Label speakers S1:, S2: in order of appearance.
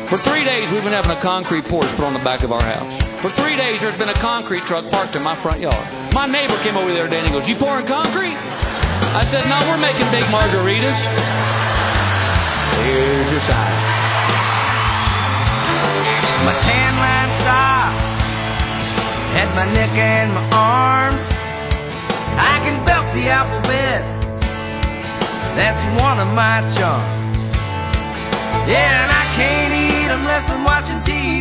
S1: For 3 days, we've been having a concrete porch put on the back of our house. For 3 days, there's been a concrete truck parked in my front yard. My neighbor came over the other day and he goes, "You pouring concrete?" I said, "No, we're making big margaritas." Here's your sign.
S2: My tan line stops at my neck and my arms. I can belt the alphabet. That's one of my charms. Yeah, and I can't eat unless I'm watching TV.